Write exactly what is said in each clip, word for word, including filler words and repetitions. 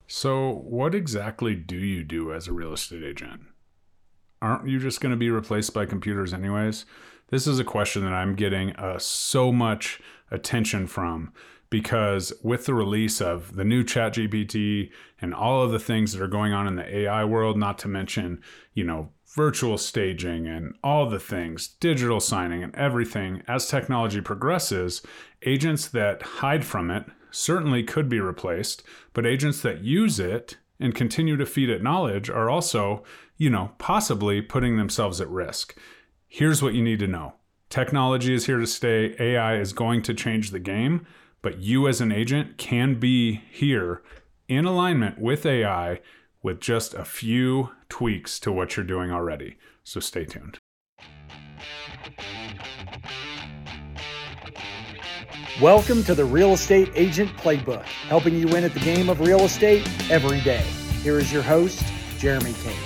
So, what exactly do you do as a real estate agent? Aren't you just going to be replaced by computers anyways? This is a question that I'm getting uh, so much attention from because with the release of the new ChatGPT and all of the things that are going on in the A I world, not to mention, you know, virtual staging and all the things, digital signing and everything, as technology progresses, agents that hide from it certainly could be replaced, but agents that use it and continue to feed it knowledge are also, you know, possibly putting themselves at risk. Here's what you need to know. Technology is here to stay. A I is going to change the game, but you as an agent can be here in alignment with A I with just a few tweaks to what you're doing already. So stay tuned. Welcome to the Real Estate Agent Playbook, helping you win at the game of real estate every day. Here is your host, Jeremy Kane.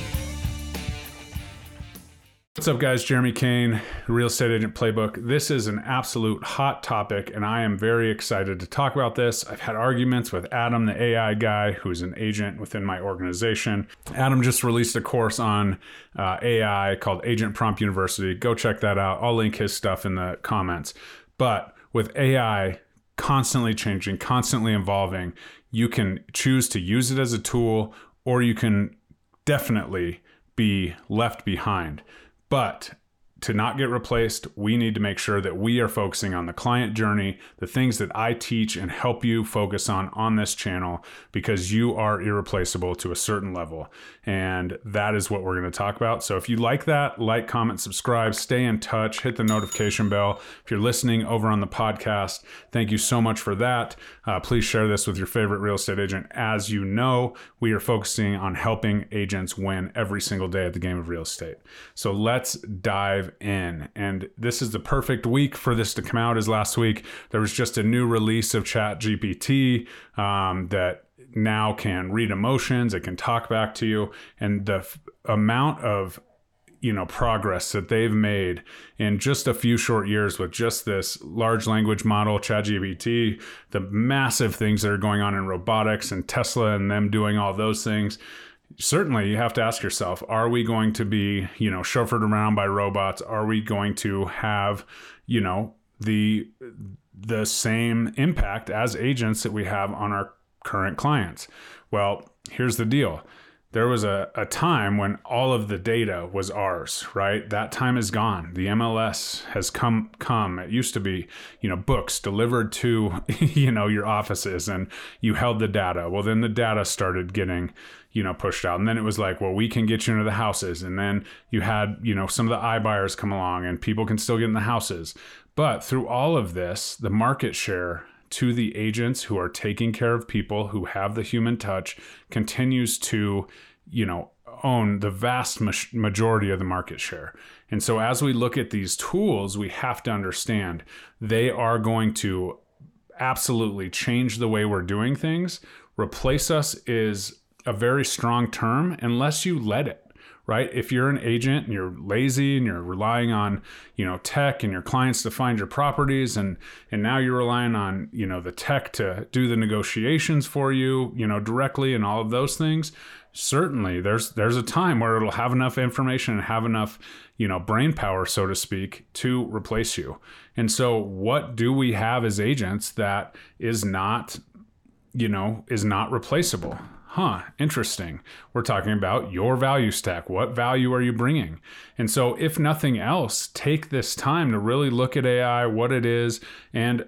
What's up, guys? Jeremy Kane, Real Estate Agent Playbook. This is an absolute hot topic, and I am very excited to talk about this. I've had arguments with Adam, the A I guy, who's an agent within my organization. Adam just released a course on uh, A I called Agent Prompt University. Go check that out. I'll link his stuff in the comments. But with A I constantly changing, constantly evolving, you can choose to use it as a tool, or you can definitely be left behind. But to not get replaced, we need to make sure that we are focusing on the client journey, the things that I teach and help you focus on on this channel, because you are irreplaceable to a certain level. And that is what we're going to talk about. So if you like that, like, comment, subscribe, stay in touch, hit the notification bell. If you're listening over on the podcast, thank you so much for that. Uh, please share this with your favorite real estate agent. As you know, we are focusing on helping agents win every single day at the game of real estate. So let's dive in. And this is the perfect week for this to come out. As last week there was just a new release of ChatGPT um, that now can read emotions, it can talk back to you, and the f- amount of you know progress that they've made in just a few short years with just this large language model ChatGPT, the massive things that are going on in robotics and Tesla and them doing all those things. Certainly, you have to ask yourself, are we going to be, you know, chauffeured around by robots? Are we going to have, you know, the the same impact as agents that we have on our current clients? Well, here's the deal. There was a, a time when all of the data was ours, right? That time is gone. The M L S has come, come. It used to be, you know, books delivered to, you know, your offices and you held the data. Well, then the data started getting, you know, pushed out. And then it was like, well, we can get you into the houses. And then you had, you know, some of the iBuyers come along and people can still get in the houses. But through all of this, the market share to the agents who are taking care of people who have the human touch continues to, you know, own the vast majority of the market share. And so as we look at these tools, we have to understand they are going to absolutely change the way we're doing things. Replace us is a very strong term unless you let it. Right? If you're an agent and you're lazy and you're relying on, you know, tech and your clients to find your properties, and and now you're relying on, you know, the tech to do the negotiations for you, you know, directly and all of those things, certainly there's there's a time where it'll have enough information and have enough, you know, brain power, so to speak, to replace you. And so what do we have as agents that is not, you know, is not replaceable? Huh, interesting. We're talking about your value stack. What value are you bringing? And so if nothing else, take this time to really look at A I, what it is, and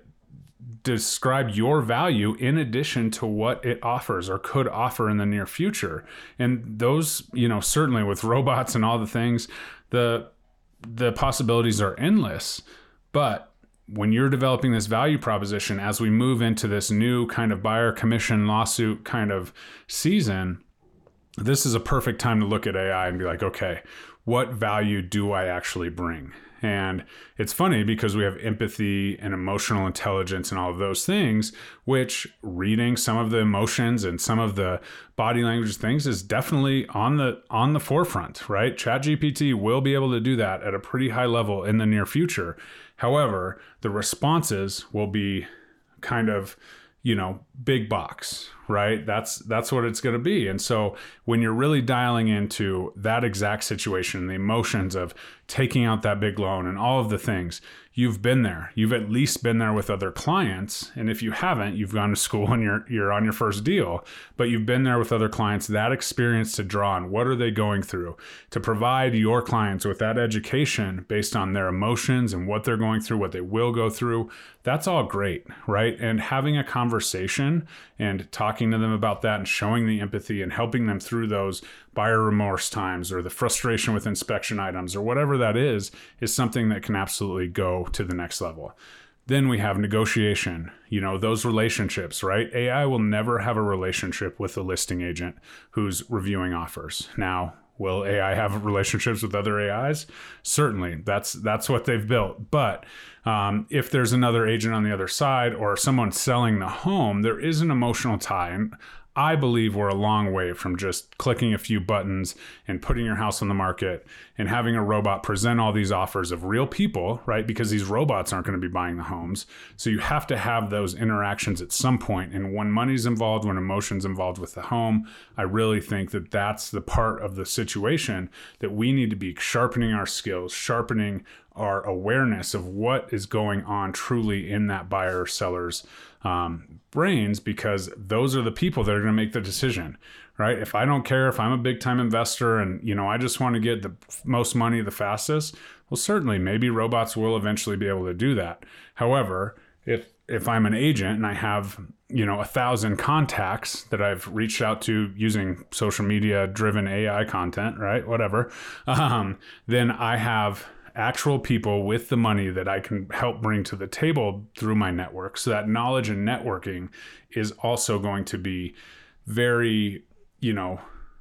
describe your value in addition to what it offers or could offer in the near future. And those, you know, certainly with robots and all the things, the the possibilities are endless. But when you're developing this value proposition, as we move into this new kind of buyer commission lawsuit kind of season, this is a perfect time to look at A I and be like, okay, what value do I actually bring? And it's funny because we have empathy and emotional intelligence and all of those things, which reading some of the emotions and some of the body language things is definitely on the on the forefront, right? ChatGPT will be able to do that at a pretty high level in the near future. However, the responses will be kind of, you know, big box, right? That's that's what it's going to be. And so when you're really dialing into that exact situation, the emotions of taking out that big loan and all of the things, you've been there. You've at least been there with other clients. And if you haven't, you've gone to school and you're you're on your first deal, but you've been there with other clients, that experience to draw on. What are they going through? To provide your clients with that education based on their emotions and what they're going through, what they will go through. That's all great, right? And having a conversation and talking to them about that and showing the empathy and helping them through those buyer remorse times or the frustration with inspection items or whatever that is, is something that can absolutely go to the next level. Then we have negotiation, you know, those relationships, right? A I will never have a relationship with a listing agent who's reviewing offers. Now, will A I have relationships with other A Is? Certainly, that's that's what they've built. But um, if there's another agent on the other side or someone selling the home, there is an emotional tie. And I believe we're a long way from just clicking a few buttons and putting your house on the market and having a robot present all these offers of real people, right? Because these robots aren't going to be buying the homes. So you have to have those interactions at some point. And when money's involved, when emotion's involved with the home, I really think that that's the part of the situation that we need to be sharpening our skills, sharpening our awareness of what is going on truly in that buyer or seller's um, brains, because those are the people that are going to make the decision, right? If I don't care, if I'm a big time investor and, you know, I just want to get the most money the fastest, well, certainly maybe robots will eventually be able to do that. However, if if I'm an agent and I have, you know, a thousand contacts that I've reached out to using social media driven A I content, right? Whatever, um, then I have actual people with the money that I can help bring to the table through my network. So that knowledge and networking is also going to be very, you know,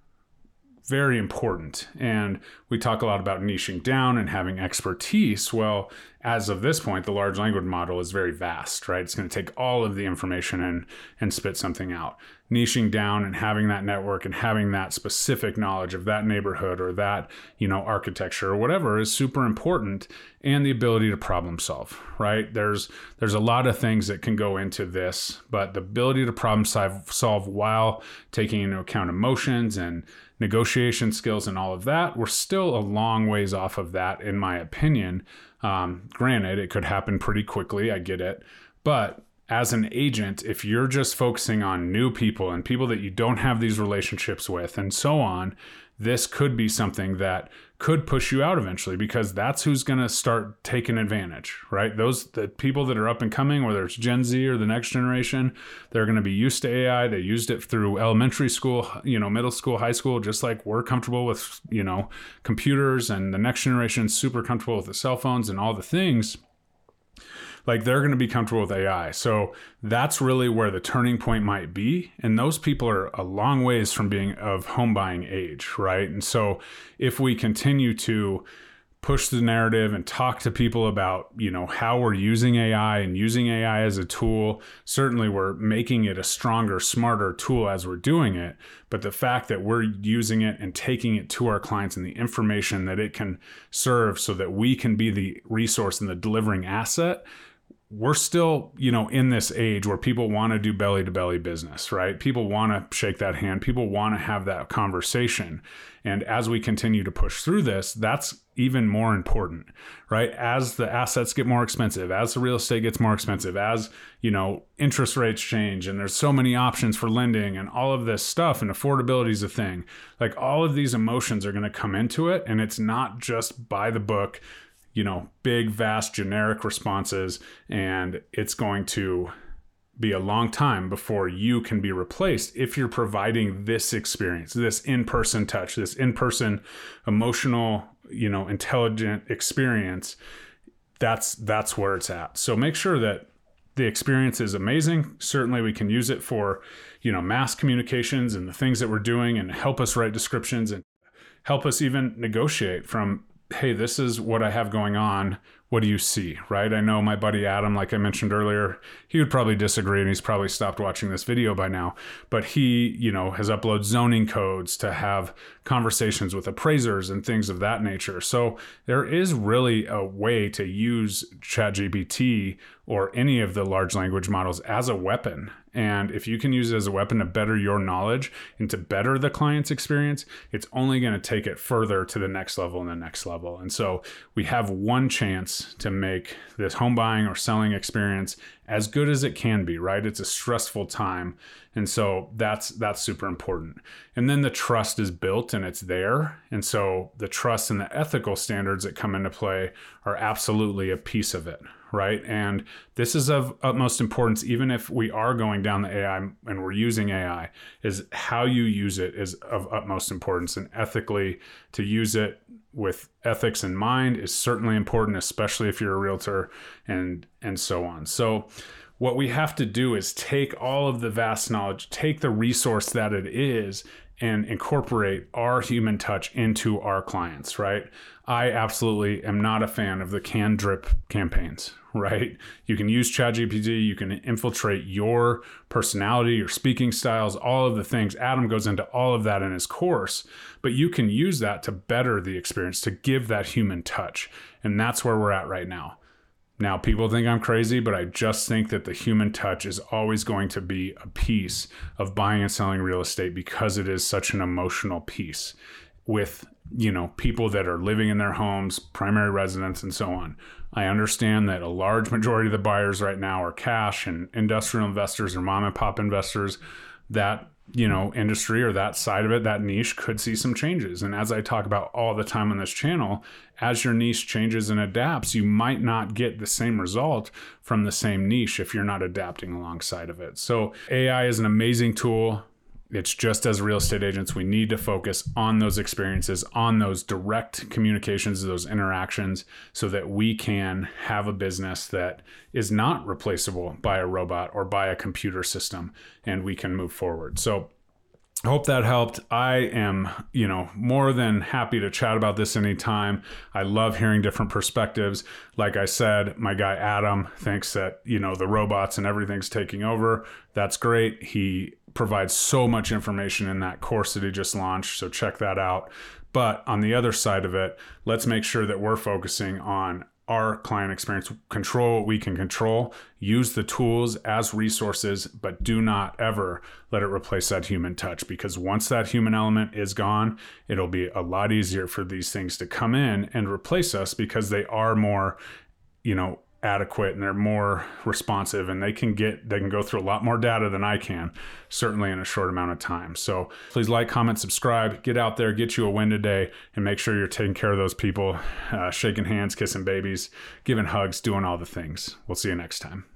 very important. And we talk a lot about niching down and having expertise. Well, as of this point, the large language model is very vast, right? It's going to take all of the information and, and spit something out. Niching down and having that network and having that specific knowledge of that neighborhood or that, you know, architecture or whatever is super important, and the ability to problem solve, right? There's there's a lot of things that can go into this, but the ability to problem solve, solve while taking into account emotions and negotiation skills and all of that, we're still a long ways off of that, in my opinion. Um, granted, it could happen pretty quickly. I get it. But as an agent, if you're just focusing on new people and people that you don't have these relationships with and so on, this could be something that could push you out eventually, because that's who's going to start taking advantage, right? Those the people that are up and coming, whether it's Gen Z or the next generation, they're going to be used to A I. They used it through elementary school, you know, middle school, high school, just like we're comfortable with, you know, computers, and the next generation is super comfortable with the cell phones and all the things. Like, they're going to be comfortable with A I. So that's really where the turning point might be. And those people are a long ways from being of home buying age, right? And so if we continue to push the narrative and talk to people about, you know, how we're using A I and using A I as a tool, certainly we're making it a stronger, smarter tool as we're doing it. But the fact that we're using it and taking it to our clients and the information that it can serve so that we can be the resource and the delivering asset, we're still, you know, in this age where people want to do belly to belly business, right? People want to shake that hand. People want to have that conversation. And as we continue to push through this, that's even more important, right? As the assets get more expensive, as the real estate gets more expensive, as, you know, interest rates change and there's so many options for lending and all of this stuff, and affordability is a thing. Like, all of these emotions are going to come into it. And it's not just by the book, you know, big, vast, generic responses, and it's going to be a long time before you can be replaced if you're providing this experience, this in-person touch, this in-person emotional, you know, intelligent experience. That's that's where it's at. So make sure that the experience is amazing. Certainly we can use it for, you know, mass communications and the things that we're doing, and help us write descriptions and help us even negotiate from, hey, this is what I have going on what do you see, right? I know my buddy Adam, like I mentioned earlier, he would probably disagree and he's probably stopped watching this video by now, but he, you know, has uploaded zoning codes to have conversations with appraisers and things of that nature. So there is really a way to use ChatGPT or any of the large language models as a weapon. And if you can use it as a weapon to better your knowledge and to better the client's experience, it's only going to take it further to the next level and the next level. And so we have one chance to make this home buying or selling experience as good as it can be, right? It's a stressful time. And so that's that's super important. And then the trust is built and it's there. And so the trust and the ethical standards that come into play are absolutely a piece of it, right? And this is of utmost importance, even if we are going down the A I and we're using A I, is how you use it is of utmost importance. And ethically, to use it with ethics in mind is certainly important, especially if you're a realtor and and so on. So what we have to do is take all of the vast knowledge, take the resource that it is, and incorporate our human touch into our clients, right? I absolutely am not a fan of the canned drip campaigns, right? You can use ChatGPT, you can infiltrate your personality, your speaking styles, all of the things. Adam goes into all of that in his course, but you can use that to better the experience, to give that human touch. And that's where we're at right now. Now, people think I'm crazy, but I just think that the human touch is always going to be a piece of buying and selling real estate because it is such an emotional piece with, you know, people that are living in their homes, primary residents, and so on. I understand that a large majority of the buyers right now are cash and industrial investors or mom and pop investors. That, you know, industry or that side of it, that niche could see some changes. And as I talk about all the time on this channel, as your niche changes and adapts, you might not get the same result from the same niche if you're not adapting alongside of it. So A I is an amazing tool. It's just as real estate agents, we need to focus on those experiences, on those direct communications, those interactions, so that we can have a business that is not replaceable by a robot or by a computer system, and we can move forward. So I hope that helped. I am, you know, more than happy to chat about this anytime. I love hearing different perspectives. Like I said, my guy Adam thinks that, you know, the robots and everything's taking over. That's great. He provides so much information in that course that he just launched, so check that out. But on the other side of it, let's make sure that we're focusing on our client experience, control what we can control, use the tools as resources, but do not ever let it replace that human touch, because once that human element is gone, it'll be a lot easier for these things to come in and replace us, because they are more, you know, adequate and they're more responsive, and they can get they can go through a lot more data than I can, certainly in a short amount of time. So please like, comment, subscribe, get out there, get you a win today, and make sure you're taking care of those people, uh, shaking hands, kissing babies, giving hugs, doing all the things. We'll see you next time.